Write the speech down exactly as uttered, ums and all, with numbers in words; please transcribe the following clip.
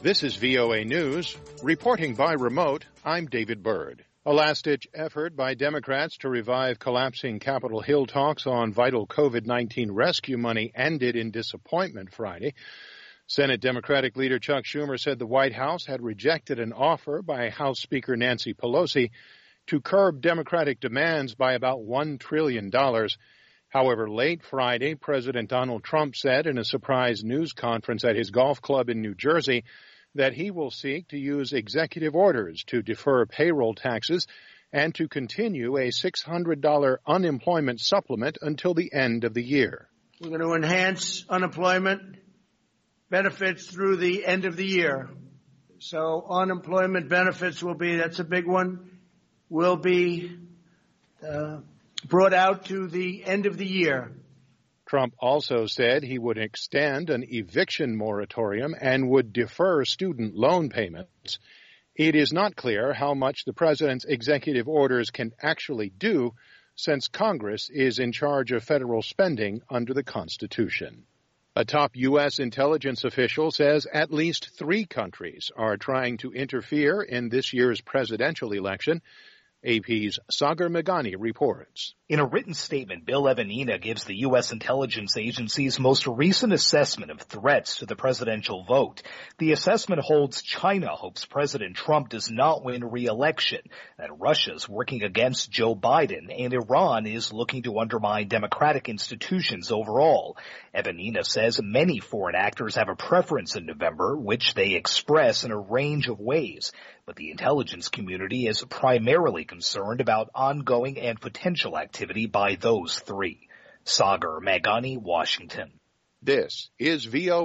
This is V O A News. Reporting by remote, I'm David Byrd. A last-ditch effort by Democrats to revive collapsing Capitol Hill talks on vital COVID nineteen rescue money ended in disappointment Friday. Senate Democratic leader Chuck Schumer said the White House had rejected an offer by House Speaker Nancy Pelosi to curb Democratic demands by about one trillion dollars. However, late Friday, President Donald Trump said in a surprise news conference at his golf club in New Jersey that he will seek to use executive orders to defer payroll taxes and to continue a six hundred dollars unemployment supplement until the end of the year. We're going to enhance unemployment benefits through the end of the year. So unemployment benefits will be, that's a big one, will be uh, brought out to the end of the year. Trump also said he would extend an eviction moratorium and would defer student loan payments. It is not clear how much the president's executive orders can actually do, since Congress is in charge of federal spending under the Constitution. A top U S intelligence official says at least three countries are trying to interfere in this year's presidential election. A P's Sagar Meghani reports. In a written statement, Bill Evanina gives the U S intelligence agency's most recent assessment of threats to the presidential vote. The assessment holds China hopes President Trump does not win re-election, that Russia's working against Joe Biden, and Iran is looking to undermine democratic institutions overall. Evanina says many foreign actors have a preference in November, which they express in a range of ways. But the intelligence community is primarily concerned about ongoing and potential activity by those three. Sagar Meghani, Washington. This is V O A.